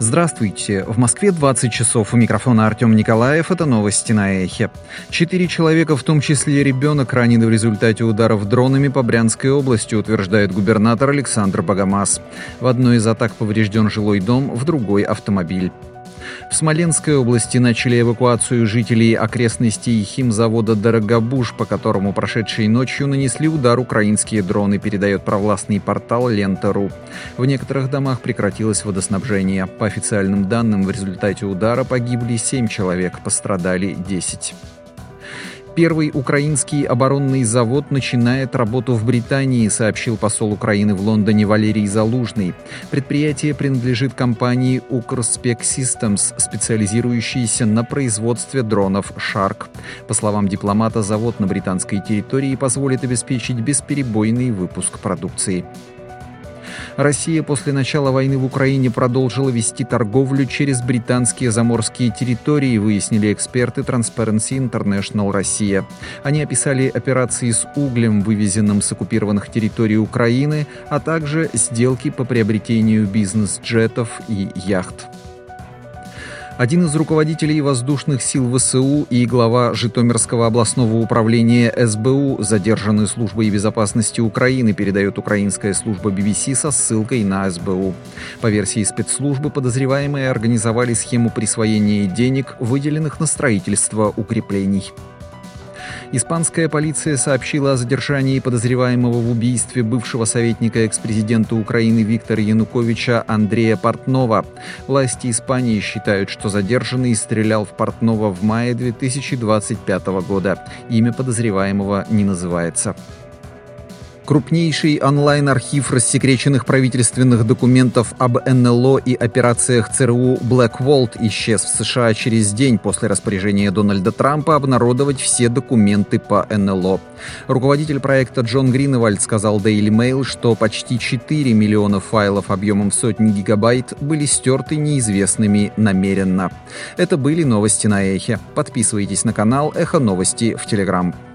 Здравствуйте. В Москве 20 часов. У микрофона Артем Николаев. Это новости на Эхе. 4 человека, в том числе ребенок, ранены в результате ударов дронами по Брянской области, утверждает губернатор Александр Богомаз. В одной из атак поврежден жилой дом, в другой — автомобиль. В Смоленской области начали эвакуацию жителей окрестностей химзавода «Дорогобуж», по которому прошедшей ночью нанесли удар украинские дроны, передает провластный портал Лента.ру. В некоторых домах прекратилось водоснабжение. По официальным данным, в результате удара погибли 7 человек, пострадали 10. Первый украинский оборонный завод начинает работу в Британии, сообщил посол Украины в Лондоне Валерий Залужный. Предприятие принадлежит компании Укрспек Systems, специализирующейся на производстве дронов Shark. По словам дипломата, завод на британской территории позволит обеспечить бесперебойный выпуск продукции. Россия после начала войны в Украине продолжила вести торговлю через британские заморские территории, выяснили эксперты Transparency International Россия. Они описали операции с углем, вывезенным с оккупированных территорий Украины, а также сделки по приобретению бизнес-джетов и яхт. Один из руководителей воздушных сил ВСУ и глава Житомирского областного управления СБУ, задержанный службой безопасности Украины, передает украинская служба BBC со ссылкой на СБУ. По версии спецслужбы, подозреваемые организовали схему присвоения денег, выделенных на строительство укреплений. Испанская полиция сообщила о задержании подозреваемого в убийстве бывшего советника экс-президента Украины Виктора Януковича Андрея Портнова. Власти Испании считают, что задержанный стрелял в Портнова в мае 2025 года. Имя подозреваемого не называется. Крупнейший онлайн-архив рассекреченных правительственных документов об НЛО и операциях ЦРУ Black Vault исчез в США через день после распоряжения Дональда Трампа обнародовать все документы по НЛО. Руководитель проекта Джон Гриневальд сказал Daily Mail, что почти 4 миллиона файлов объемом в сотни гигабайт были стерты неизвестными намеренно. Это были новости на Эхе. Подписывайтесь на канал Эхо Новости в Telegram.